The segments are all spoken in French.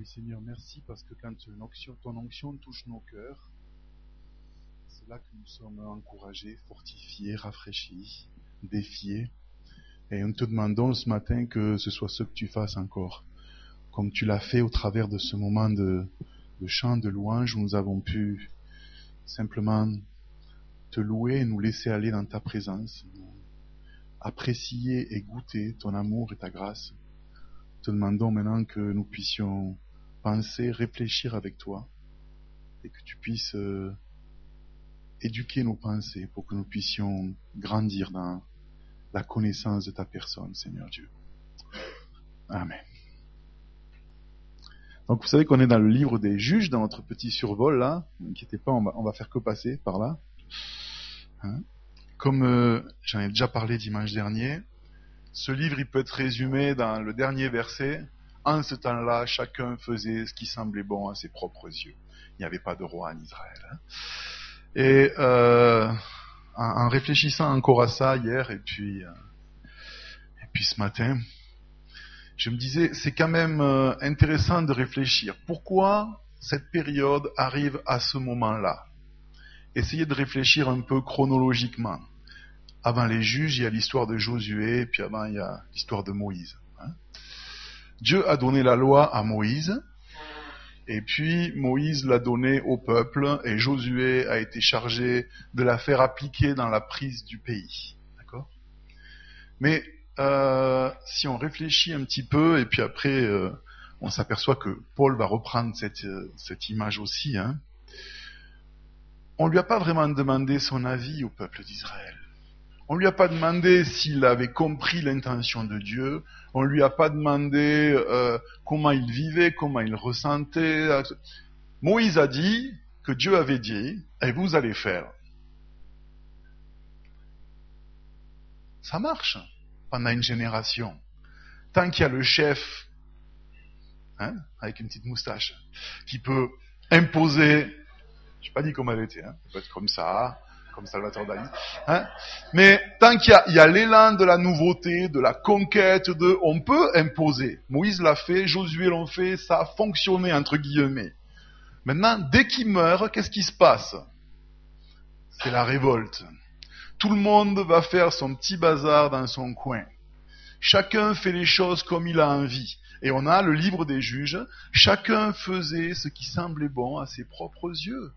Seigneur, merci parce que quand ton onction touche nos cœurs, c'est là que nous sommes encouragés, fortifiés, rafraîchis, défiés. Et nous te demandons ce matin que ce soit ce que tu fasses encore. Comme tu l'as fait au travers de ce moment de chant, de louange, où nous avons pu simplement te louer et nous laisser aller dans ta présence, apprécier et goûter ton amour et ta grâce. Te demandons maintenant que nous puissions penser, réfléchir avec toi et que tu puisses éduquer nos pensées pour que nous puissions grandir dans la connaissance de ta personne, Seigneur Dieu. Amen. Donc vous savez qu'on est dans le livre des Juges, dans notre petit survol là. Ne inquiétez pas, on va faire que passer par là. Comme j'en ai déjà parlé dimanche dernier, ce livre il peut être résumé dans le dernier verset. En ce temps-là, chacun faisait ce qui semblait bon à ses propres yeux. Il n'y avait pas de roi en Israël. Et en réfléchissant encore à ça hier et puis ce matin, je me disais, c'est quand même intéressant de réfléchir. Pourquoi cette période arrive à ce moment-là? Essayez de réfléchir un peu chronologiquement. Avant les juges, il y a l'histoire de Josué, puis avant il y a l'histoire de Moïse. Dieu a donné la loi à Moïse, et puis Moïse l'a donnée au peuple, et Josué a été chargé de la faire appliquer dans la prise du pays. D'accord ? Mais si on réfléchit un petit peu, et puis après on s'aperçoit que Paul va reprendre cette image aussi, on lui a pas vraiment demandé son avis au peuple d'Israël. On lui a pas demandé s'il avait compris l'intention de Dieu. On lui a pas demandé comment il vivait, comment il ressentait. Moïse a dit que Dieu avait dit, et vous allez faire. Ça marche pendant une génération. Tant qu'il y a le chef, avec une petite moustache, qui peut imposer, j'ai pas dit comment elle était, ça peut être comme ça, comme Salvatore Dali, mais tant qu'il y a l'élan de la nouveauté, de la conquête, on peut imposer. Moïse l'a fait, Josué l'a fait, ça a fonctionné entre guillemets. Maintenant, dès qu'il meurt, qu'est-ce qui se passe? C'est la révolte. Tout le monde va faire son petit bazar dans son coin. Chacun fait les choses comme il a envie. Et on a le livre des Juges. Chacun faisait ce qui semblait bon à ses propres yeux.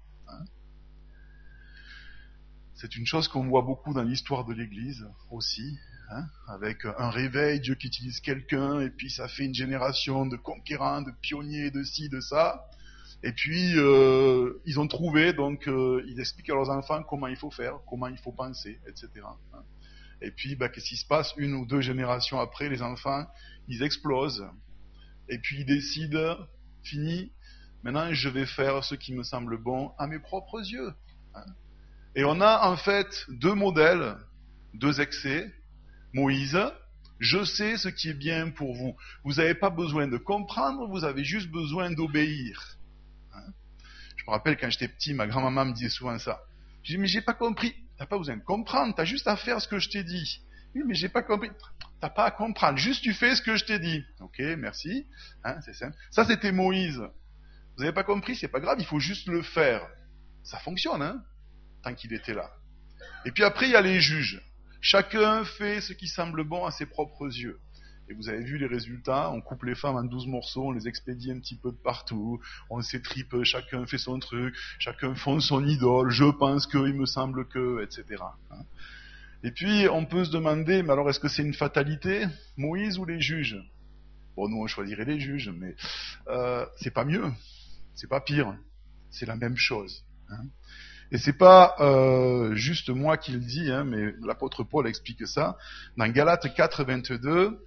C'est une chose qu'on voit beaucoup dans l'histoire de l'Église aussi, avec un réveil, Dieu qui utilise quelqu'un, et puis ça fait une génération de conquérants, de pionniers, de ci, de ça. Et puis ils ont trouvé, donc ils expliquent à leurs enfants comment il faut faire, comment il faut penser, etc. Et puis qu'est-ce qui se passe? Une ou deux générations après, les enfants, ils explosent. Et puis ils décident, fini, maintenant je vais faire ce qui me semble bon à mes propres yeux. Et on a en fait deux modèles, deux excès. Moïse, je sais ce qui est bien pour vous. Vous n'avez pas besoin de comprendre, vous avez juste besoin d'obéir. Je me rappelle quand j'étais petit, ma grand-maman me disait souvent ça. Je dis, mais j'ai pas compris. T'as pas besoin de comprendre, t'as juste à faire ce que je t'ai dit. Oui, mais j'ai pas compris. T'as pas à comprendre, juste tu fais ce que je t'ai dit. Ok, merci. C'est simple. Ça c'était Moïse. Vous n'avez pas compris, c'est pas grave, il faut juste le faire. Ça fonctionne, tant qu'il était là. Et puis après, il y a les juges. Chacun fait ce qui semble bon à ses propres yeux. Et vous avez vu les résultats, on coupe les femmes en 12 morceaux, on les expédie un petit peu de partout, on s'étripe, chacun fait son truc, chacun fonde son idole, je pense que, il me semble que, etc. Et puis, on peut se demander, mais alors est-ce que c'est une fatalité, Moïse ou les juges? Bon, nous on choisirait les juges, mais c'est pas mieux, c'est pas pire, c'est la même chose. Et c'est pas juste moi qui le dis, mais l'apôtre Paul explique ça. Dans Galates 4, 22,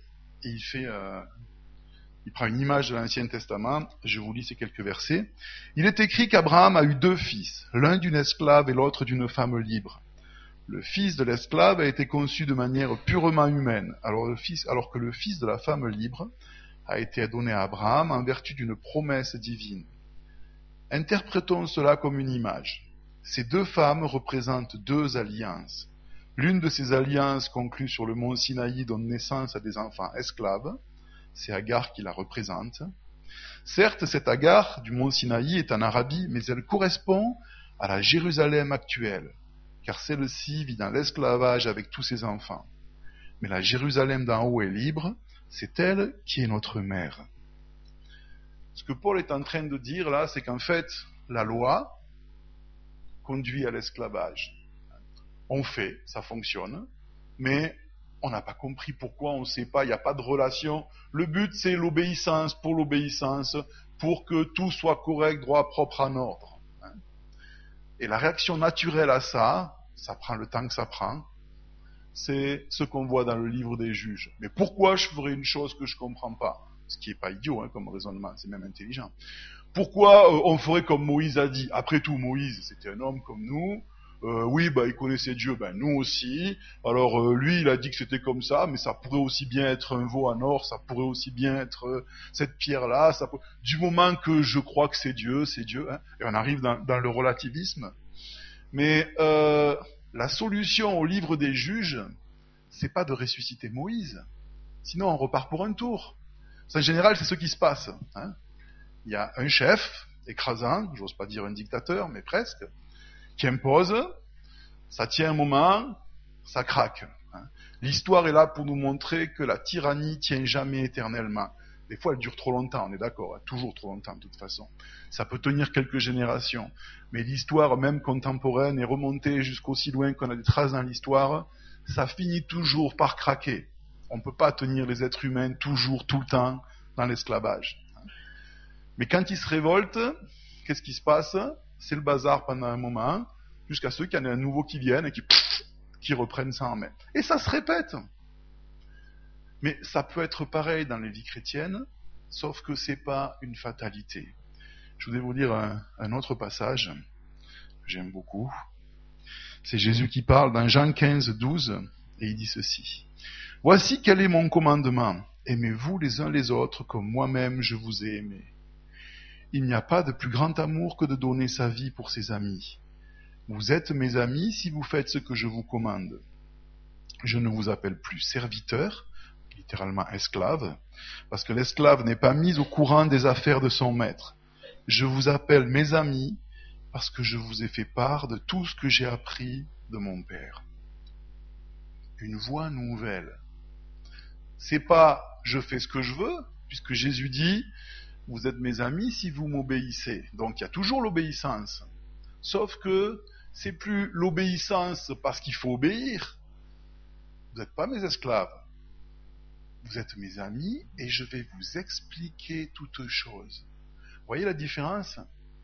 il prend une image de l'Ancien Testament, je vous lis ces quelques versets. Il est écrit qu'Abraham a eu deux fils, l'un d'une esclave et l'autre d'une femme libre. Le fils de l'esclave a été conçu de manière purement humaine, alors que le fils de la femme libre a été donné à Abraham en vertu d'une promesse divine. Interprétons cela comme une image. Ces deux femmes représentent deux alliances. L'une de ces alliances conclues sur le mont Sinaï donne naissance à des enfants esclaves. C'est Agar qui la représente. Certes, cette Agar du mont Sinaï est en Arabie, mais elle correspond à la Jérusalem actuelle, car celle-ci vit dans l'esclavage avec tous ses enfants. Mais la Jérusalem d'en haut est libre, c'est elle qui est notre mère. Ce que Paul est en train de dire là, c'est qu'en fait, la loi conduit à l'esclavage. On fait, ça fonctionne, mais on n'a pas compris pourquoi, on ne sait pas, il n'y a pas de relation. Le but, c'est l'obéissance, pour que tout soit correct, droit, propre, en ordre. Et la réaction naturelle à ça prend le temps que ça prend, c'est ce qu'on voit dans le livre des Juges. Mais pourquoi je ferais une chose que je ne comprends pas? Ce qui n'est pas idiot comme raisonnement, c'est même intelligent. Pourquoi on ferait comme Moïse a dit? Après tout, Moïse, c'était un homme comme nous. Oui, il connaissait Dieu, nous aussi. Alors lui, il a dit que c'était comme ça, mais ça pourrait aussi bien être un veau en or, ça pourrait aussi bien être cette pierre-là. Du moment que je crois que c'est Dieu, et on arrive dans le relativisme. Mais la solution au livre des Juges, c'est pas de ressusciter Moïse. Sinon, on repart pour un tour. En général, c'est ce qui se passe. Il y a un chef écrasant, j'ose pas dire un dictateur, mais presque, qui impose, ça tient un moment, ça craque. L'histoire est là pour nous montrer que la tyrannie tient jamais éternellement. Des fois, elle dure trop longtemps, on est d'accord, toujours trop longtemps de toute façon. Ça peut tenir quelques générations. Mais l'histoire, même contemporaine, est remontée jusqu'aussi loin qu'on a des traces dans l'histoire, ça finit toujours par craquer. On ne peut pas tenir les êtres humains toujours, tout le temps, dans l'esclavage. Mais quand ils se révoltent, qu'est-ce qui se passe? C'est le bazar pendant un moment, jusqu'à ce qu'il y en ait un nouveau qui vienne et qui reprenne ça en main. Et ça se répète. Mais ça peut être pareil dans les vies chrétiennes, sauf que c'est pas une fatalité. Je voudrais vous lire un autre passage que j'aime beaucoup. C'est Jésus qui parle dans Jean 15, 12, et il dit ceci. « Voici quel est mon commandement. Aimez-vous les uns les autres comme moi-même je vous ai aimé. Il n'y a pas de plus grand amour que de donner sa vie pour ses amis. Vous êtes mes amis si vous faites ce que je vous commande. Je ne vous appelle plus serviteur, littéralement esclave, parce que l'esclave n'est pas mis au courant des affaires de son maître. Je vous appelle mes amis parce que je vous ai fait part de tout ce que j'ai appris de mon Père. » Une voie nouvelle. C'est pas je fais ce que je veux, puisque Jésus dit vous êtes mes amis si vous m'obéissez. Donc il y a toujours l'obéissance. Sauf que c'est plus l'obéissance parce qu'il faut obéir. Vous n'êtes pas mes esclaves. Vous êtes mes amis et je vais vous expliquer toutes choses. Vous voyez la différence?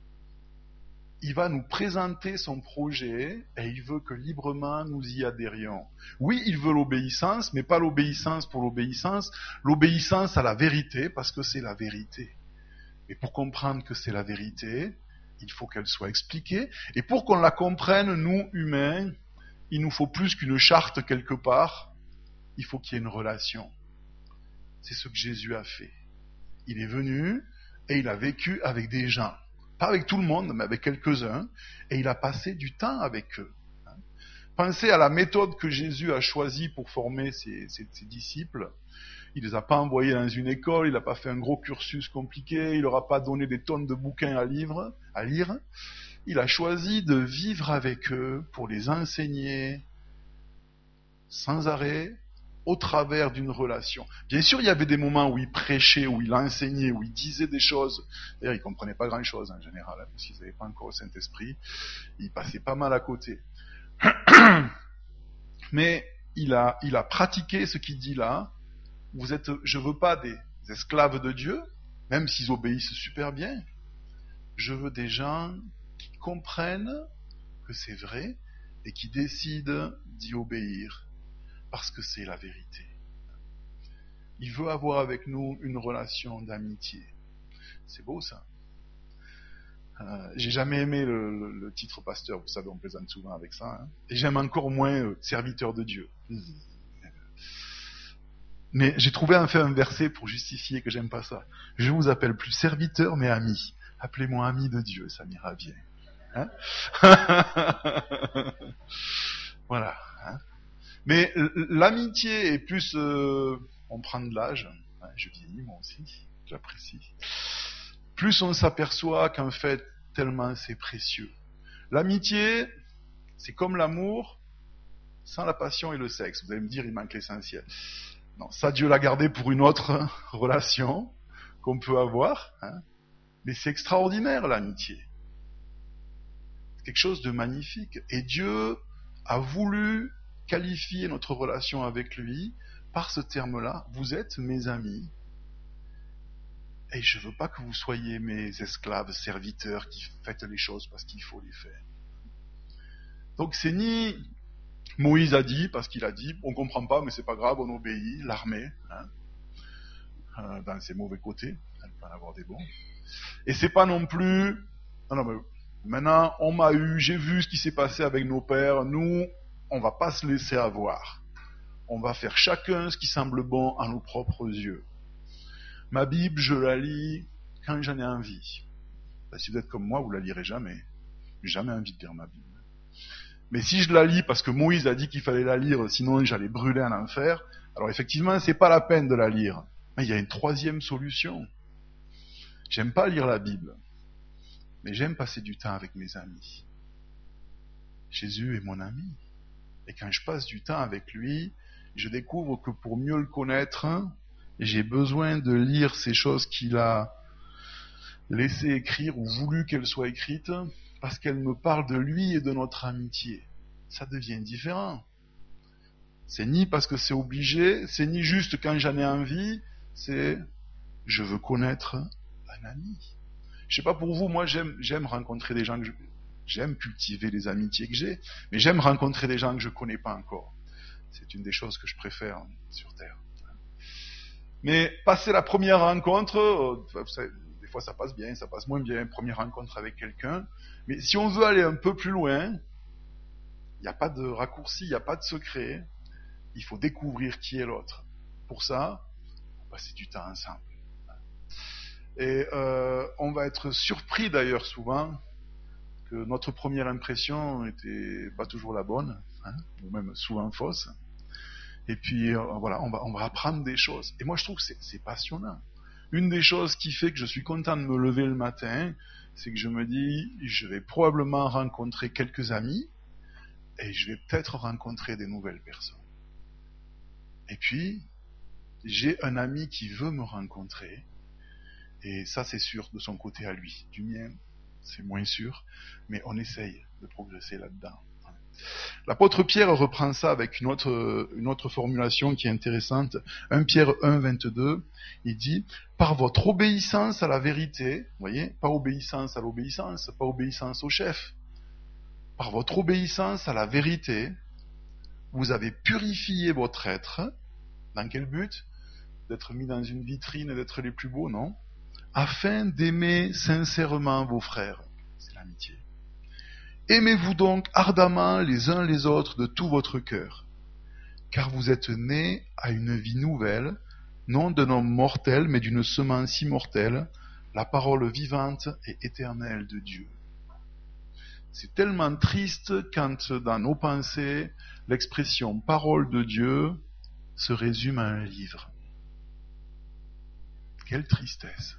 Il va nous présenter son projet et il veut que librement nous y adhérions. Oui, il veut l'obéissance, mais pas l'obéissance pour l'obéissance, l'obéissance à la vérité parce que c'est la vérité. Et pour comprendre que c'est la vérité, il faut qu'elle soit expliquée. Et pour qu'on la comprenne, nous, humains, il nous faut plus qu'une charte quelque part, il faut qu'il y ait une relation. C'est ce que Jésus a fait. Il est venu et il a vécu avec des gens. Pas avec tout le monde, mais avec quelques-uns. Et il a passé du temps avec eux. Pensez à la méthode que Jésus a choisie pour former ses disciples. Il les a pas envoyés dans une école, il n'a pas fait un gros cursus compliqué, il leur a pas donné des tonnes de bouquins à lire. Il a choisi de vivre avec eux pour les enseigner sans arrêt, au travers d'une relation. Bien sûr, il y avait des moments où il prêchait, où il enseignait, où il disait des choses. D'ailleurs, ils comprenaient pas grand-chose en général, parce qu'ils n'avaient pas encore le Saint-Esprit. Ils passaient pas mal à côté. Mais il a pratiqué ce qu'il dit là. Je veux pas des esclaves de Dieu, même s'ils obéissent super bien. Je veux des gens qui comprennent que c'est vrai et qui décident d'y obéir parce que c'est la vérité. Il veut avoir avec nous une relation d'amitié. C'est beau ça. J'ai jamais aimé le titre pasteur, vous savez, on plaisante souvent avec ça. Et j'aime encore moins serviteur de Dieu. Mais j'ai trouvé enfin un verset pour justifier que j'aime pas ça. Je vous appelle plus serviteur mais ami. Appelez-moi ami de Dieu, ça m'ira bien. Voilà. Mais l'amitié est plus... on prend de l'âge. Je vieillis moi aussi. j'apprécie. Plus on s'aperçoit qu'en fait, tellement c'est précieux. L'amitié, c'est comme l'amour, sans la passion et le sexe. Vous allez me dire, il manque l'essentiel. Non, ça, Dieu l'a gardé pour une autre relation qu'on peut avoir. Hein. Mais c'est extraordinaire, l'amitié. C'est quelque chose de magnifique. Et Dieu a voulu qualifier notre relation avec lui par ce terme-là. Vous êtes mes amis. Et je ne veux pas que vous soyez mes esclaves, serviteurs qui faites les choses parce qu'il faut les faire. Donc c'est ni Moïse a dit, parce qu'il a dit, on ne comprend pas, mais c'est pas grave, on obéit, l'armée, dans ses mauvais côtés, elle peut en avoir des bons. Et c'est pas non plus, non, mais maintenant on m'a eu, j'ai vu ce qui s'est passé avec nos pères, nous, on va pas se laisser avoir. On va faire chacun ce qui semble bon à nos propres yeux. Ma Bible, je la lis quand j'en ai envie. Ben, si vous êtes comme moi, vous la lirez jamais. J'ai jamais envie de lire ma Bible. Mais si je la lis parce que Moïse a dit qu'il fallait la lire, sinon j'allais brûler en enfer, alors effectivement, c'est pas la peine de la lire. Mais il y a une troisième solution. J'aime pas lire la Bible, mais j'aime passer du temps avec mes amis. Jésus est mon ami. Et quand je passe du temps avec lui, je découvre que pour mieux le connaître, j'ai besoin de lire ces choses qu'il a laissé écrire ou voulu qu'elles soient écrites, parce qu'elles me parlent de lui et de notre amitié. Ça devient différent. C'est ni parce que c'est obligé, c'est ni juste quand j'en ai envie, c'est je veux connaître un ami. Je sais pas pour vous, moi j'aime rencontrer des gens j'aime cultiver les amitiés que j'ai, mais j'aime rencontrer des gens que je connais pas encore. C'est une des choses que je préfère sur Terre. Mais passer la première rencontre, des fois ça passe bien, ça passe moins bien, première rencontre avec quelqu'un, mais si on veut aller un peu plus loin, il n'y a pas de raccourci, il n'y a pas de secret, il faut découvrir qui est l'autre. Pour ça, on va passer du temps ensemble. Et on va être surpris d'ailleurs souvent que notre première impression n'était pas toujours la bonne, ou même souvent fausse. Et puis voilà, on va apprendre des choses. Et moi je trouve que c'est passionnant. Une des choses qui fait que je suis content de me lever le matin, c'est que je me dis, je vais probablement rencontrer quelques amis, et je vais peut-être rencontrer des nouvelles personnes. Et puis, j'ai un ami qui veut me rencontrer, et ça c'est sûr de son côté à lui. Du mien, c'est moins sûr, mais on essaye de progresser là-dedans. L'apôtre Pierre reprend ça avec une autre formulation qui est intéressante. 1 Pierre 1, 22, il dit « Par votre obéissance à la vérité », vous voyez, pas obéissance à l'obéissance, pas obéissance au chef. Par votre obéissance à la vérité, vous avez purifié votre être. Dans quel but ? D'être mis dans une vitrine et d'être les plus beaux, non ? Afin d'aimer sincèrement vos frères. C'est l'amitié. Aimez-vous donc ardemment les uns les autres de tout votre cœur, car vous êtes nés à une vie nouvelle, non d'un homme mortel, mais d'une semence immortelle, la parole vivante et éternelle de Dieu. C'est tellement triste quand dans nos pensées, l'expression parole de Dieu se résume à un livre. Quelle tristesse!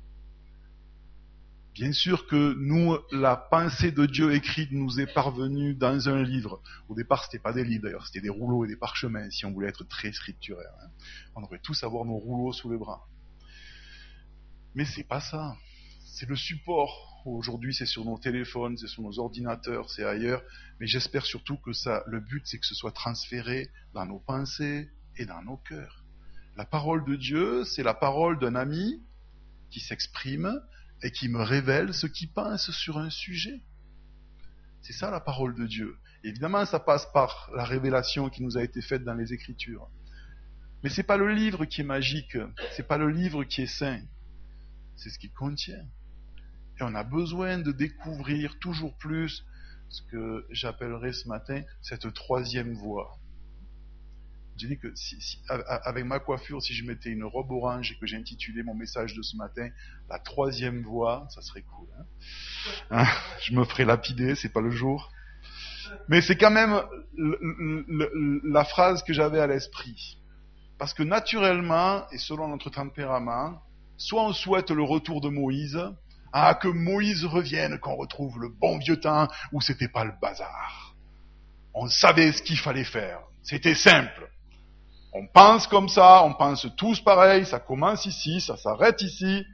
Bien sûr que nous, la pensée de Dieu écrite nous est parvenue dans un livre. Au départ, c'était pas des livres d'ailleurs, c'était des rouleaux et des parchemins, si on voulait être très scripturaire. On devrait tous avoir nos rouleaux sous les bras. Mais c'est pas ça. C'est le support. Aujourd'hui, c'est sur nos téléphones, c'est sur nos ordinateurs, c'est ailleurs. Mais j'espère surtout que le but, c'est que ce soit transféré dans nos pensées et dans nos cœurs. La parole de Dieu, c'est la parole d'un ami qui s'exprime et qui me révèle ce qu'il pense sur un sujet. C'est ça la parole de Dieu. Et évidemment, ça passe par la révélation qui nous a été faite dans les Écritures. Mais c'est pas le livre qui est magique, c'est pas le livre qui est saint, c'est ce qu'il contient. Et on a besoin de découvrir toujours plus ce que j'appellerais ce matin cette troisième voie. J'ai dit que avec ma coiffure, si je mettais une robe orange et que j'ai intitulé mon message de ce matin la troisième voie, ça serait cool. Je me ferais lapider, c'est pas le jour. Mais c'est quand même la phrase que j'avais à l'esprit. Parce que naturellement, et selon notre tempérament, soit on souhaite le retour de Moïse, que Moïse revienne, qu'on retrouve le bon vieux temps où c'était pas le bazar. On savait ce qu'il fallait faire. C'était simple. On pense comme ça, on pense tous pareil, ça commence ici, ça s'arrête ici.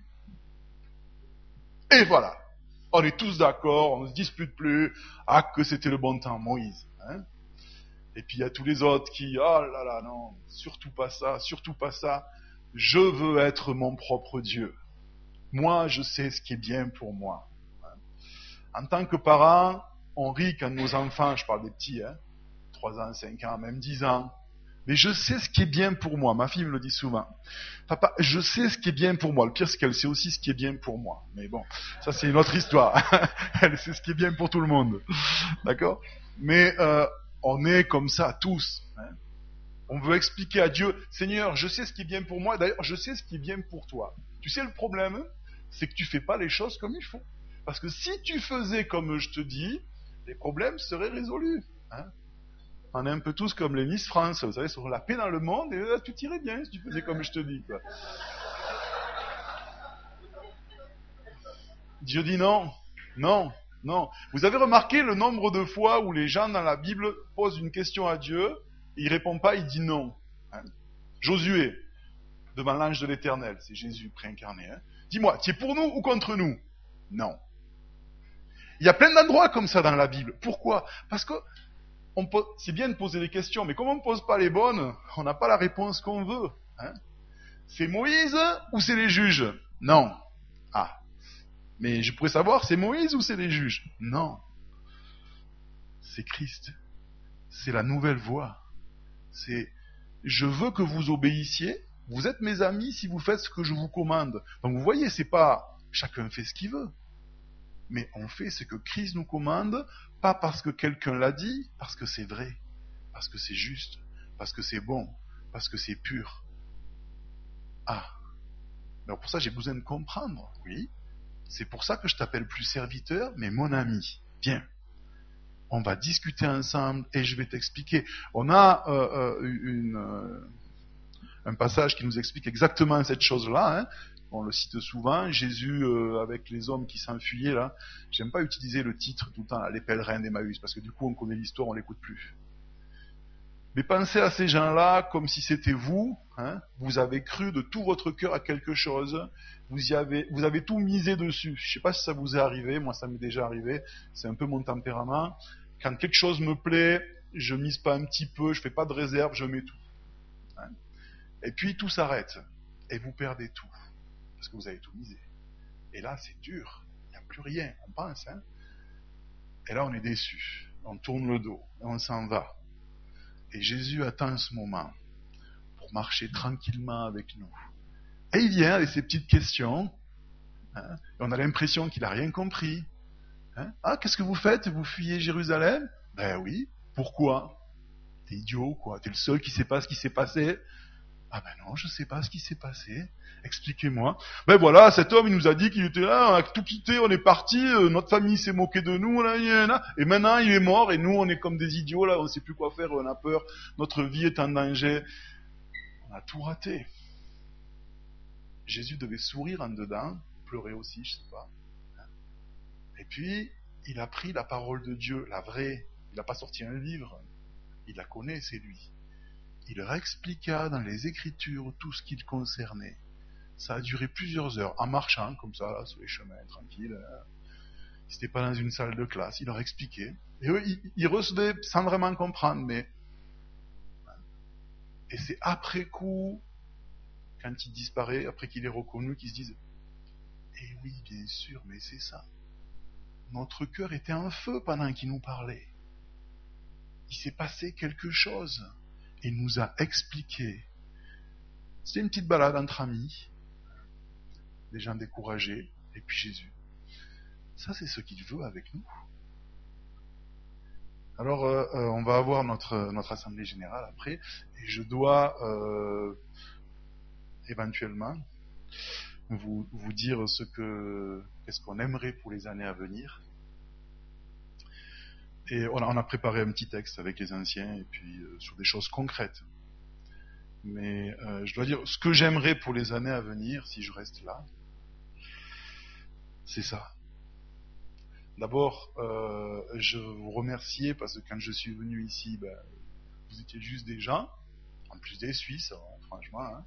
Et voilà. On est tous d'accord, on ne se dispute plus, que c'était le bon temps, Moïse. Hein. Et puis il y a tous les autres qui, oh là là, non, surtout pas ça, surtout pas ça. Je veux être mon propre Dieu. Moi, je sais ce qui est bien pour moi. En tant que parent, on rit quand nos enfants, je parle des petits, 3 ans, 5 ans, même 10 ans, mais je sais ce qui est bien pour moi. Ma fille me le dit souvent. Papa, je sais ce qui est bien pour moi. Le pire, c'est qu'elle sait aussi ce qui est bien pour moi. Mais bon, ça c'est une autre histoire. Elle sait ce qui est bien pour tout le monde. D'accord ? Mais on est comme ça tous. Hein. On veut expliquer à Dieu, Seigneur, je sais ce qui est bien pour moi. D'ailleurs, je sais ce qui est bien pour toi. Tu sais le problème, c'est que tu fais pas les choses comme il faut. Parce que si tu faisais comme je te dis, les problèmes seraient résolus. Hein. On est un peu tous comme les Miss France, vous savez, sur la paix dans le monde, et tout irait bien si tu faisais comme je te dis. Quoi. Dieu dit non, non, non. Vous avez remarqué le nombre de fois où les gens dans la Bible posent une question à Dieu, et il répond pas, il dit non. Hein. Josué, devant l'ange de l'Éternel, c'est Jésus préincarné. Hein. Dis-moi, tu es pour nous ou contre nous ? Non. Il y a plein d'endroits comme ça dans la Bible. Pourquoi ? Parce que c'est bien de poser des questions, mais comme on ne pose pas les bonnes, on n'a pas la réponse qu'on veut. Hein. C'est Moïse ou c'est les juges ? Non. Mais je pourrais savoir, c'est Moïse ou c'est les juges ? Non. C'est Christ. C'est la nouvelle voie. C'est, je veux que vous obéissiez, vous êtes mes amis si vous faites ce que je vous commande. Donc vous voyez, c'est pas chacun fait ce qu'il veut. Mais on fait ce que Christ nous commande, pas parce que quelqu'un l'a dit, parce que c'est vrai, parce que c'est juste, parce que c'est bon, parce que c'est pur. Alors pour ça j'ai besoin de comprendre, oui. C'est pour ça que je t'appelle plus serviteur, mais mon ami. Viens, on va discuter ensemble et je vais t'expliquer. On a un passage qui nous explique exactement cette chose-là. Hein. On le cite souvent, Jésus avec les hommes qui s'enfuyaient là. J'aime pas utiliser le titre tout le temps, les pèlerins d'Emmaüs, parce que du coup on connaît l'histoire, on l'écoute plus. Mais pensez à ces gens-là comme si c'était vous. Hein, vous avez cru de tout votre cœur à quelque chose. Vous avez tout misé dessus. Je sais pas si ça vous est arrivé, moi ça m'est déjà arrivé. C'est un peu mon tempérament. Quand quelque chose me plaît, je mise pas un petit peu, je fais pas de réserve, je mets tout. Hein. Et puis tout s'arrête. Et vous perdez tout. Parce que vous avez tout misé. Et là, c'est dur. Il n'y a plus rien. On pense, hein. Et là, on est déçu. On tourne le dos. Et on s'en va. Et Jésus attend ce moment pour marcher tranquillement avec nous. Et il vient avec ses petites questions. Hein, et on a l'impression qu'il n'a rien compris. Hein, qu'est-ce que vous faites ? Vous fuyez Jérusalem ? Ben oui. Pourquoi ? T'es idiot, quoi. T'es le seul qui ne sait pas ce qui s'est passé. Ben non, je ne sais pas ce qui s'est passé. Expliquez-moi. Ben voilà, cet homme, il nous a dit qu'il était là, on a tout quitté, on est parti, notre famille s'est moquée de nous, là, et maintenant il est mort, et nous on est comme des idiots, là, on ne sait plus quoi faire, on a peur, notre vie est en danger. On a tout raté. Jésus devait sourire en dedans, pleurer aussi, je ne sais pas. Et puis, il a pris la parole de Dieu, la vraie. Il n'a pas sorti un livre, il la connaît, c'est lui. Il leur expliqua dans les Écritures tout ce qui le concernait. Ça a duré plusieurs heures, en marchant, comme ça, là, sur les chemins, tranquille. C'était pas dans une salle de classe, il leur expliquait. Et eux, ils recevaient sans vraiment comprendre, mais... Et c'est après coup, quand il disparaît, après qu'il est reconnu, qu'ils se disent « Eh oui, bien sûr, mais c'est ça. Notre cœur était en feu pendant qu'il nous parlait. Il s'est passé quelque chose. » Il nous a expliqué. C'était une petite balade entre amis, des gens découragés, et puis Jésus. Ça, c'est ce qu'il veut avec nous. Alors, on va avoir notre assemblée générale après, et je dois éventuellement vous dire qu'est-ce qu'on aimerait pour les années à venir. Et on a préparé un petit texte avec les anciens, et puis sur des choses concrètes. Mais je dois dire, ce que j'aimerais pour les années à venir, si je reste là, c'est ça. D'abord, je veux vous remercier parce que quand je suis venu ici, vous étiez juste des gens, en plus des Suisses, hein, franchement. Hein.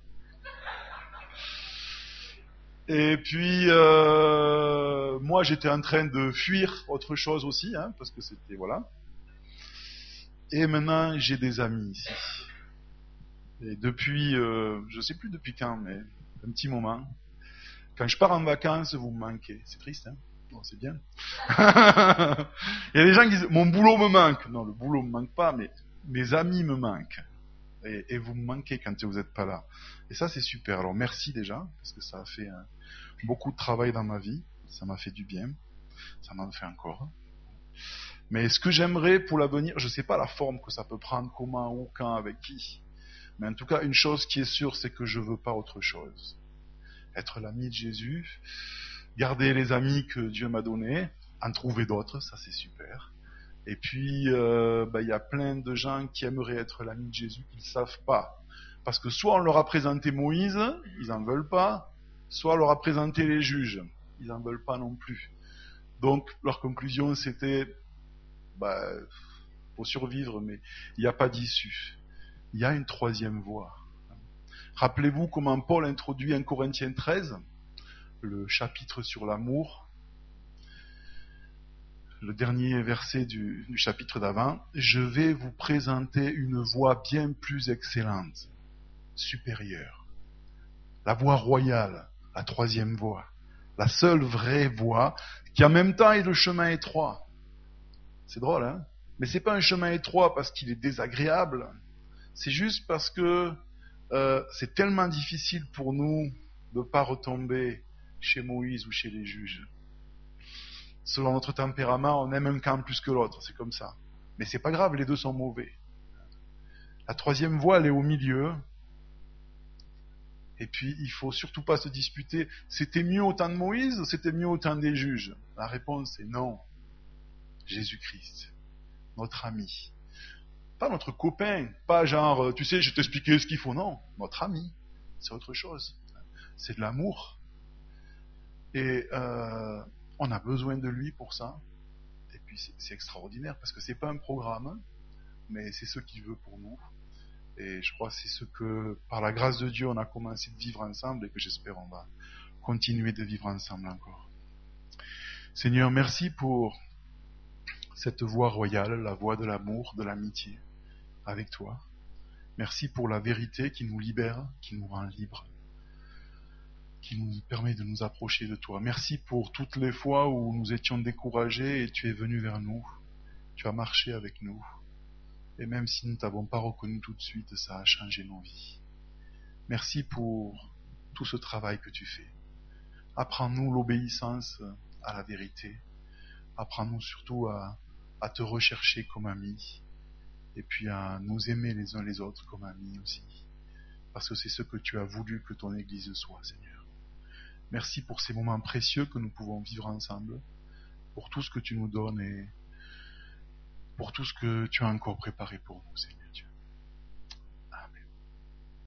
Et puis, moi, j'étais en train de fuir autre chose aussi, hein, parce que c'était voilà. Et maintenant, j'ai des amis ici. Et depuis, je sais plus depuis quand, mais un petit moment. Quand je pars en vacances, vous me manquez. C'est triste, hein? Bon, c'est bien. Il y a des gens qui disent, mon boulot me manque. Non, le boulot me manque pas, mais mes amis me manquent. Et vous me manquez quand vous n'êtes pas là. Et ça, c'est super. Alors, merci déjà, parce que ça a fait beaucoup de travail dans ma vie. Ça m'a fait du bien. Ça m'en fait encore. Mais ce que j'aimerais pour l'avenir, je sais pas la forme que ça peut prendre, comment, où, quand, avec qui. Mais en tout cas, une chose qui est sûre, c'est que je veux pas autre chose. Être l'ami de Jésus, garder les amis que Dieu m'a donnés, en trouver d'autres, ça c'est super. Et puis, il y a plein de gens qui aimeraient être l'ami de Jésus, qui ne savent pas. Parce que soit on leur a présenté Moïse, ils n'en veulent pas, soit on leur a présenté les juges, ils n'en veulent pas non plus. Donc, leur conclusion, c'était, faut survivre, mais il n'y a pas d'issue. Il y a une troisième voie. Rappelez-vous comment Paul introduit en Corinthiens 13, le chapitre sur l'amour, le dernier verset du chapitre d'avant. Je vais vous présenter une voie bien plus excellente, supérieure. La voie royale, la troisième voie. La seule vraie voie, qui en même temps est le chemin étroit. C'est drôle, hein? Mais c'est pas un chemin étroit parce qu'il est désagréable. C'est juste parce que c'est tellement difficile pour nous de ne pas retomber chez Moïse ou chez les juges. Selon notre tempérament, on aime un camp plus que l'autre, c'est comme ça. Mais c'est pas grave, les deux sont mauvais. La troisième voie, elle est au milieu. Et puis, il faut surtout pas se disputer. C'était mieux au temps de Moïse ou c'était mieux au temps des juges? La réponse est non. Jésus-Christ, notre ami. Pas notre copain, pas genre, tu sais, je t'expliquais ce qu'il faut. Non, notre ami, c'est autre chose. C'est de l'amour. Et on a besoin de lui pour ça. Et puis c'est extraordinaire parce que c'est pas un programme, mais c'est ce qu'il veut pour nous. Et je crois que c'est ce que, par la grâce de Dieu, on a commencé de vivre ensemble et que j'espère on va continuer de vivre ensemble encore. Seigneur, merci pour cette voie royale, la voie de l'amour, de l'amitié avec toi. Merci pour la vérité qui nous libère, qui nous rend libres, qui nous permet de nous approcher de toi. Merci pour toutes les fois où nous étions découragés et tu es venu vers nous. Tu as marché avec nous. Et même si nous ne t'avons pas reconnu tout de suite, ça a changé nos vies. Merci pour tout ce travail que tu fais. Apprends-nous l'obéissance à la vérité. Apprends-nous surtout à te rechercher comme amis. Et puis à nous aimer les uns les autres comme amis aussi. Parce que c'est ce que tu as voulu que ton Église soit, Seigneur. Merci pour ces moments précieux que nous pouvons vivre ensemble. Pour tout ce que tu nous donnes et pour tout ce que tu as encore préparé pour nous, Seigneur.